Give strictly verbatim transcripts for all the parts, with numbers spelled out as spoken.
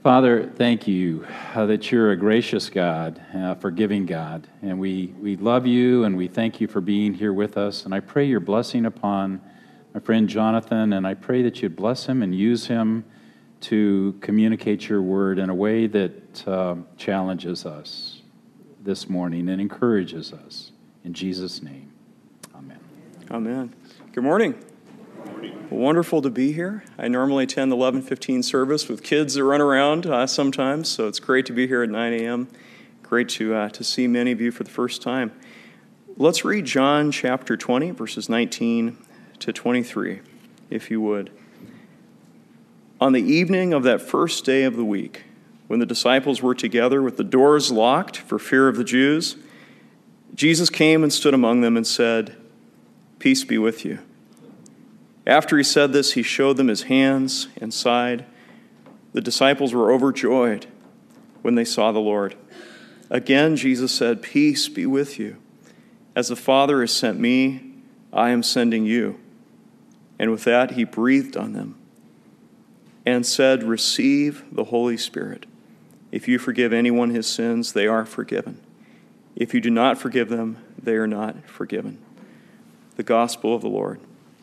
Father, thank you uh, that you're a gracious God, uh, forgiving God, and we, we love you and we thank you for being here with us. And I pray your blessing upon my friend Jonathan, and I pray that you'd bless him and use him to communicate your word in a way that uh, challenges us this morning and encourages us. In Jesus' name, amen. Amen. Good morning. Wonderful to be here. I normally attend the eleven fifteen service with kids that run around uh, sometimes, so it's great to be here at nine a.m. Great to uh, to see many of you for the first time. Let's read John chapter twenty, verses nineteen to twenty-three, if you would. On the evening of that first day of the week, when the disciples were together with the doors locked for fear of the Jews, Jesus came and stood among them and said, "Peace be with you." After he said this, he showed them his hands and side. The disciples were overjoyed when they saw the Lord. Again, Jesus said, "Peace be with you. As the Father has sent me, I am sending you." And with that, he breathed on them and said, "Receive the Holy Spirit. If you forgive anyone his sins, they are forgiven. If you do not forgive them, they are not forgiven." The Gospel of the Lord.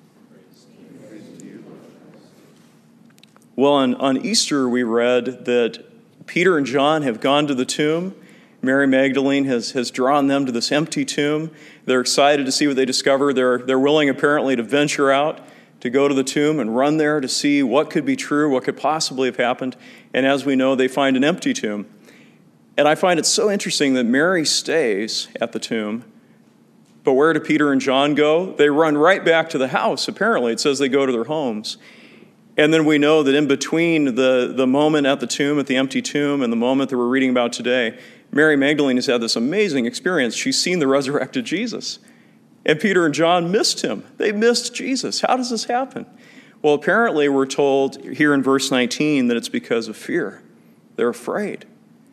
Well, on, on Easter, we read that Peter and John have gone to the tomb. Mary Magdalene has, has drawn them to this empty tomb. They're excited to see what they discover. They're, they're willing, apparently, to venture out, to go to the tomb and run there to see what could be true, what could possibly have happened. And as we know, they find an empty tomb. And I find it so interesting that Mary stays at the tomb. But where do Peter and John go? They run right back to the house, apparently. It says they go to their homes. And then we know that in between the, the moment at the tomb, at the empty tomb, and the moment that we're reading about today, Mary Magdalene has had this amazing experience. She's seen the resurrected Jesus. And Peter and John missed him. They missed Jesus. How does this happen? Well, apparently we're told here in verse nineteen that it's because of fear. They're afraid.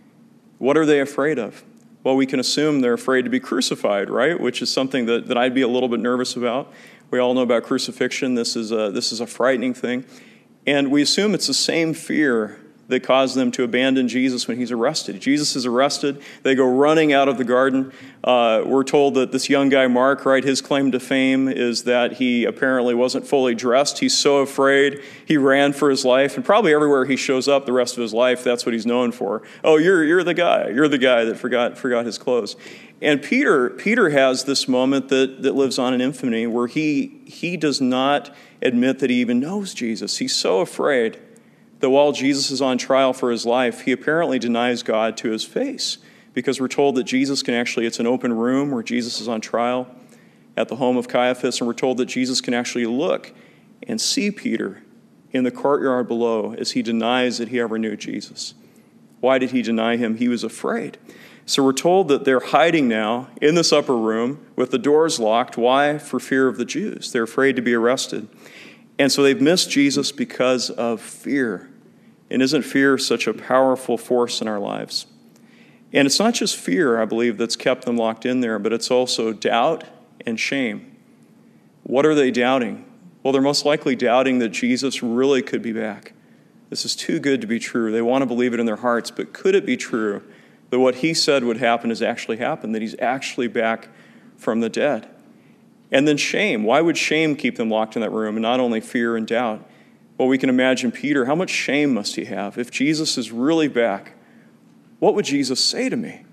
What are they afraid of? Well, we can assume they're afraid to be crucified, right? Which is something that, that I'd be a little bit nervous about. We all know about crucifixion. This is a, this is a frightening thing. And we assume it's the same fear that caused them to abandon Jesus when he's arrested. Jesus is arrested. They go running out of the garden. Uh, we're told that this young guy, Mark, right, his claim to fame is that he apparently wasn't fully dressed. He's so afraid. He ran for his life. And probably everywhere he shows up the rest of his life, that's what he's known for. Oh, you're you're the guy. You're the guy that forgot forgot his clothes. And Peter Peter has this moment that, that lives on in infamy where he he does not admit that he even knows Jesus. He's so afraid that while Jesus is on trial for his life, he apparently denies God to his face, because we're told that Jesus can actually, it's an open room where Jesus is on trial at the home of Caiaphas, and we're told that Jesus can actually look and see Peter in the courtyard below as he denies that he ever knew Jesus. Why did he deny him? He was afraid. So we're told that they're hiding now in this upper room with the doors locked. Why? For fear of the Jews. They're afraid to be arrested. And so they've missed Jesus because of fear. And isn't fear such a powerful force in our lives? And it's not just fear, I believe, that's kept them locked in there, but it's also doubt and shame. What are they doubting? Well, they're most likely doubting that Jesus really could be back. This is too good to be true. They want to believe it in their hearts, but could it be true that what he said would happen has actually happened, that he's actually back from the dead? And then shame. Why would shame keep them locked in that room, and not only fear and doubt? Well, we can imagine Peter. How much shame must he have? If Jesus is really back, what would Jesus say to me?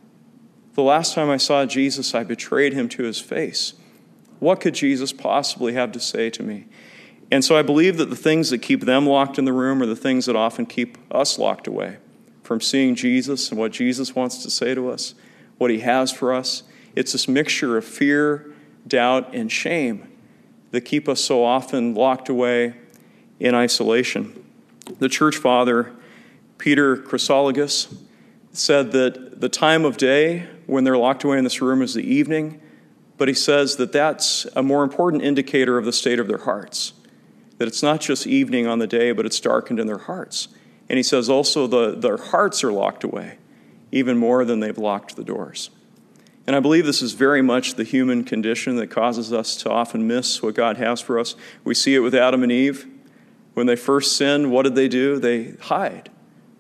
The last time I saw Jesus, I betrayed him to his face. What could Jesus possibly have to say to me? And so I believe that the things that keep them locked in the room are the things that often keep us locked away from seeing Jesus and what Jesus wants to say to us, what he has for us. It's this mixture of fear, doubt, and shame that keep us so often locked away in isolation. The church father, Peter Chrysologus, said that the time of day when they're locked away in this room is the evening, but he says that that's a more important indicator of the state of their hearts, that it's not just evening on the day, but it's darkened in their hearts. And he says also the, their hearts are locked away, even more than they've locked the doors. And I believe this is very much the human condition that causes us to often miss what God has for us. We see it with Adam and Eve. When they first sinned, what did they do? They hide.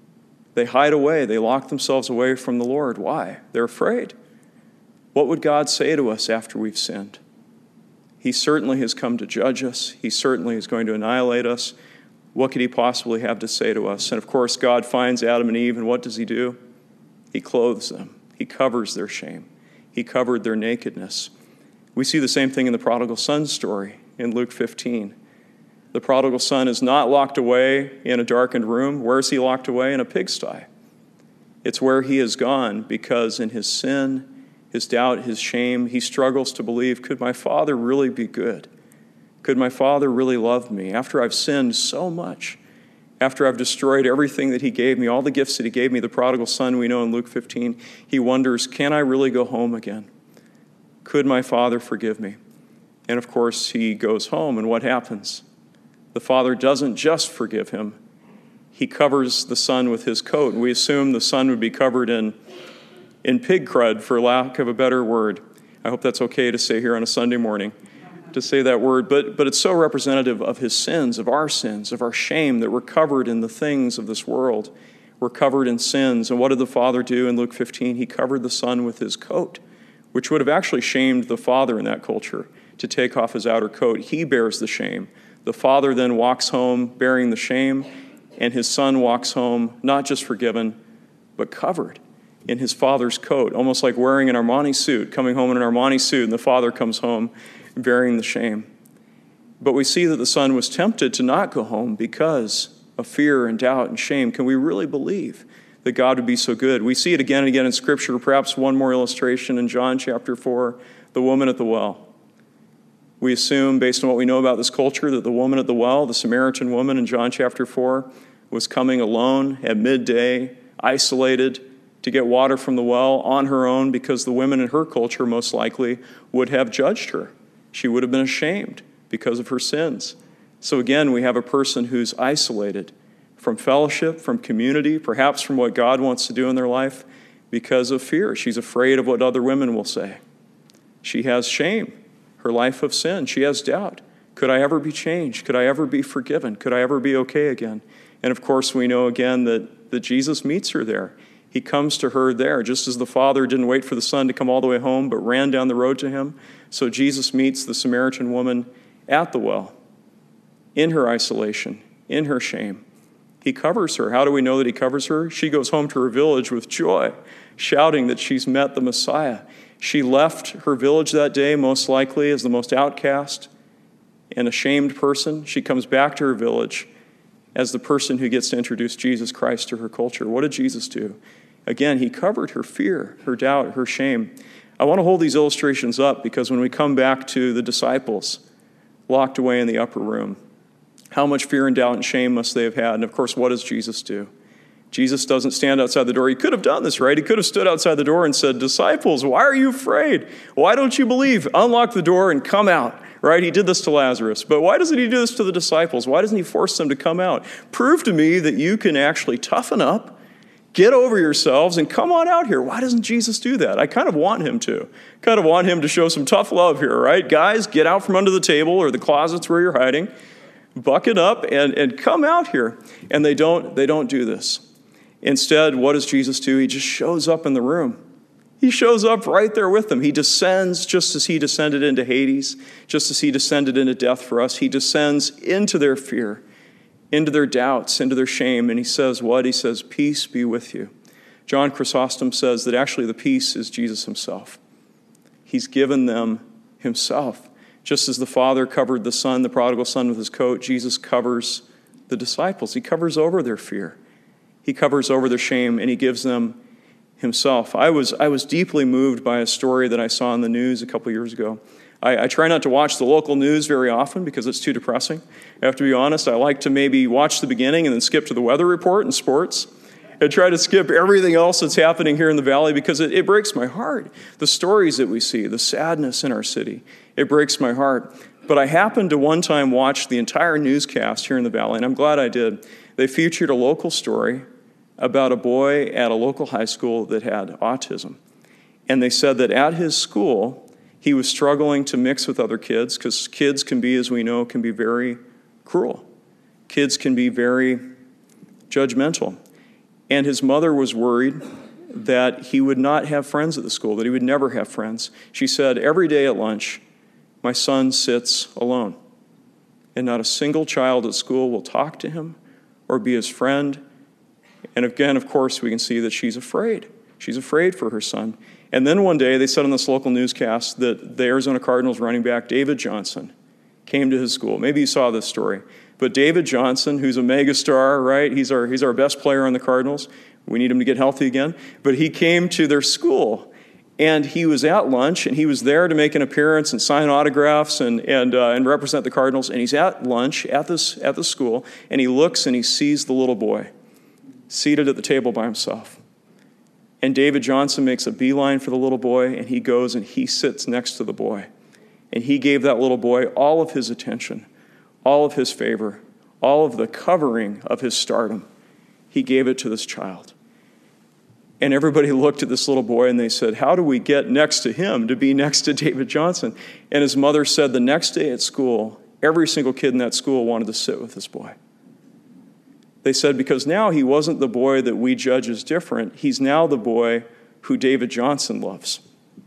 They hide away. They lock themselves away from the Lord. Why? They're afraid. What would God say to us after we've sinned? He certainly has come to judge us. He certainly is going to annihilate us. What could he possibly have to say to us? And of course, God finds Adam and Eve, and what does he do? He clothes them. He covers their shame. He covered their nakedness. We see the same thing in the prodigal son story in Luke fifteen. The prodigal son is not locked away in a darkened room. Where is he locked away? In a pigsty. It's where he has gone because in his sin, his doubt, his shame, he struggles to believe, could my father really be good? Could my father really love me after I've sinned so much? After I've destroyed everything that he gave me, all the gifts that he gave me, the prodigal son we know in Luke fifteen, he wonders, can I really go home again? Could my father forgive me? And of course, he goes home, and what happens? The father doesn't just forgive him. He covers the son with his coat. We assume the son would be covered in, in pig crud, for lack of a better word. I hope that's okay to say here on a Sunday morning, to say that word. But, but it's so representative of his sins, of our sins, of our shame, that we're covered in the things of this world. We're covered in sins. And what did the father do in Luke fifteen? He covered the son with his coat, which would have actually shamed the father in that culture to take off his outer coat. He bears the shame. The father then walks home bearing the shame, and his son walks home not just forgiven, but covered in his father's coat, almost like wearing an Armani suit, coming home in an Armani suit, and the father comes home bearing the shame. But we see that the son was tempted to not go home because of fear and doubt and shame. Can we really believe that God would be so good? We see it again and again in Scripture. Perhaps one more illustration in John chapter four, the woman at the well. We assume, based on what we know about this culture, that the woman at the well, the Samaritan woman in John chapter four, was coming alone at midday, isolated, to get water from the well on her own because the women in her culture most likely would have judged her. She would have been ashamed because of her sins. So again, we have a person who's isolated from fellowship, from community, perhaps from what God wants to do in their life because of fear. She's afraid of what other women will say. She has shame. Her life of sin. She has doubt. Could I ever be changed? Could I ever be forgiven? Could I ever be okay again? And of course, we know again that, that Jesus meets her there. He comes to her there, just as the father didn't wait for the son to come all the way home, but ran down the road to him. So Jesus meets the Samaritan woman at the well, in her isolation, in her shame. He covers her. How do we know that he covers her? She goes home to her village with joy, shouting that she's met the Messiah. She left her village that day, most likely, as the most outcast and ashamed person. She comes back to her village as the person who gets to introduce Jesus Christ to her culture. What did Jesus do? Again, he covered her fear, her doubt, her shame. I want to hold these illustrations up because when we come back to the disciples locked away in the upper room, how much fear and doubt and shame must they have had? And of course, what does Jesus do? Jesus doesn't stand outside the door. He could have done this, right? He could have stood outside the door and said, disciples, why are you afraid? Why don't you believe? Unlock the door and come out, right? He did this to Lazarus. But why doesn't he do this to the disciples? Why doesn't he force them to come out? Prove to me that you can actually toughen up, get over yourselves, and come on out here. Why doesn't Jesus do that? I kind of want him to. Kind of want him to show some tough love here, right? Guys, get out from under the table or the closets where you're hiding. Bucket up and, and come out here. And they don't, they don't do this. Instead, what does Jesus do? He just shows up in the room. He shows up right there with them. He descends just as he descended into Hades, just as he descended into death for us. He descends into their fear, into their doubts, into their shame. And he says what? He says, peace be with you. John Chrysostom says that actually the peace is Jesus himself. He's given them himself. Just as the Father covered the Son, the prodigal son, with his coat, Jesus covers the disciples. He covers over their fear. He covers over their shame, and he gives them himself. I was I was deeply moved by a story that I saw in the news a couple years ago. I, I try not to watch the local news very often because it's too depressing. I have to be honest. I like to maybe watch the beginning and then skip to the weather report and sports and try to skip everything else that's happening here in the valley because it, it breaks my heart. The stories that we see, the sadness in our city, it breaks my heart. But I happened to one time watch the entire newscast here in the valley, and I'm glad I did. They featured a local story about a boy at a local high school that had autism. And they said that at his school, he was struggling to mix with other kids because kids can be, as we know, can be very cruel. Kids can be very judgmental. And his mother was worried that he would not have friends at the school, that he would never have friends. She said, every day at lunch, my son sits alone, and not a single child at school will talk to him or be his friend. And again, of course, we can see that she's afraid. She's afraid for her son. And then one day, they said on this local newscast that the Arizona Cardinals running back, David Johnson, came to his school. Maybe you saw this story. But David Johnson, who's a megastar, right? He's our, he's our best player on the Cardinals. We need him to get healthy again. But he came to their school, and he was at lunch, and he was there to make an appearance and sign autographs and and uh, and represent the Cardinals. And he's at lunch at this at the school, and he looks and he sees the little boy seated at the table by himself. And David Johnson makes a beeline for the little boy, and he goes and he sits next to the boy. And he gave that little boy all of his attention, all of his favor, all of the covering of his stardom. He gave it to this child. And everybody looked at this little boy and they said, how do we get next to him to be next to David Johnson? And his mother said the next day at school, every single kid in that school wanted to sit with this boy. They said because now he wasn't the boy that we judge as different. He's now the boy who David Johnson loves.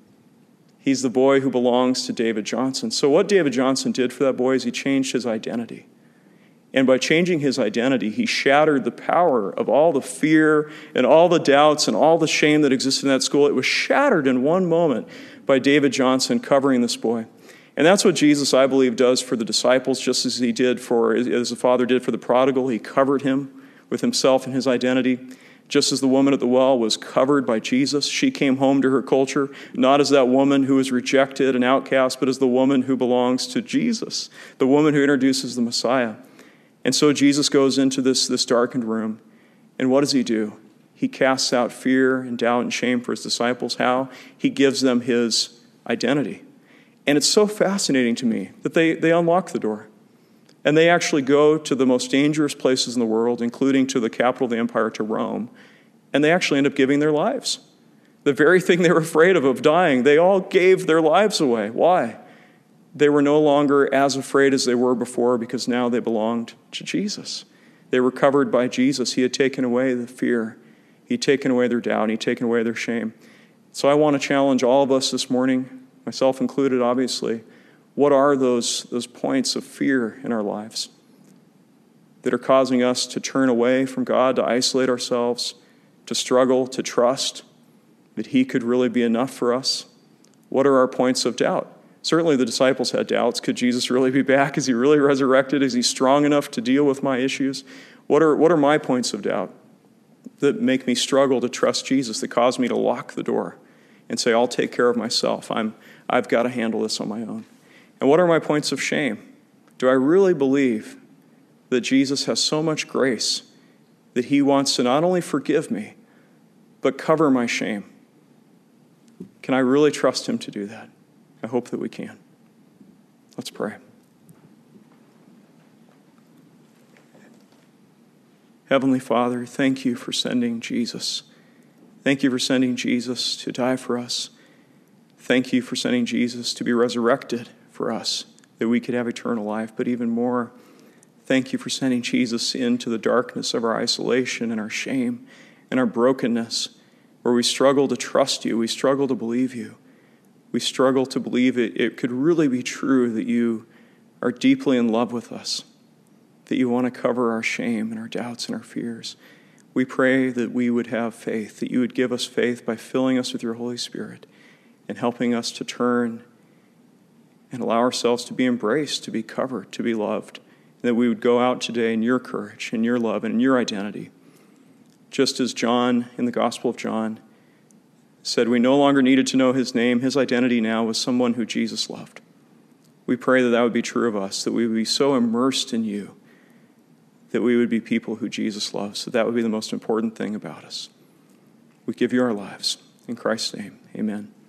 He's the boy who belongs to David Johnson. So what David Johnson did for that boy is he changed his identity. And by changing his identity, he shattered the power of all the fear and all the doubts and all the shame that existed in that school. It was shattered in one moment by David Johnson covering this boy. And that's what Jesus, I believe, does for the disciples, just as he did for, as the Father did for the prodigal. He covered him with himself and his identity. Just as the woman at the well was covered by Jesus, she came home to her culture, not as that woman who was rejected and outcast, but as the woman who belongs to Jesus, the woman who introduces the Messiah. And so Jesus goes into this, this darkened room, and what does he do? He casts out fear and doubt and shame for his disciples. How? He gives them his identity. And it's so fascinating to me that they, they unlock the door. And they actually go to the most dangerous places in the world, including to the capital of the empire, to Rome, and they actually end up giving their lives. The very thing they were afraid of, of dying, they all gave their lives away. Why? They were no longer as afraid as they were before because now they belonged to Jesus. They were covered by Jesus. He had taken away the fear. He'd taken away their doubt. He'd taken away their shame. So I want to challenge all of us this morning, myself included, obviously. What are those, those points of fear in our lives that are causing us to turn away from God, to isolate ourselves, to struggle, to trust that he could really be enough for us? What are our points of doubt? Certainly the disciples had doubts. Could Jesus really be back? Is he really resurrected? Is he strong enough to deal with my issues? What are, what are my points of doubt that make me struggle to trust Jesus, that cause me to lock the door and say, I'll take care of myself. I'm, I've got to handle this on my own. And what are my points of shame? Do I really believe that Jesus has so much grace that he wants to not only forgive me, but cover my shame? Can I really trust him to do that? I hope that we can. Let's pray. Heavenly Father, thank you for sending Jesus. Thank you for sending Jesus to die for us. Thank you for sending Jesus to be resurrected for us, that we could have eternal life. But even more, thank you for sending Jesus into the darkness of our isolation and our shame and our brokenness, where we struggle to trust you, we struggle to believe you. We struggle to believe it, it could really be true that you are deeply in love with us, that you want to cover our shame and our doubts and our fears. We pray that we would have faith, that you would give us faith by filling us with your Holy Spirit and helping us to turn and allow ourselves to be embraced, to be covered, to be loved, and that we would go out today in your courage, in your love, and in your identity. Just as John, in the Gospel of John, said we no longer needed to know his name, his identity now was someone who Jesus loved. We pray that that would be true of us, that we would be so immersed in you, that we would be people who Jesus loves, that that would be the most important thing about us. We give you our lives. In Christ's name, amen.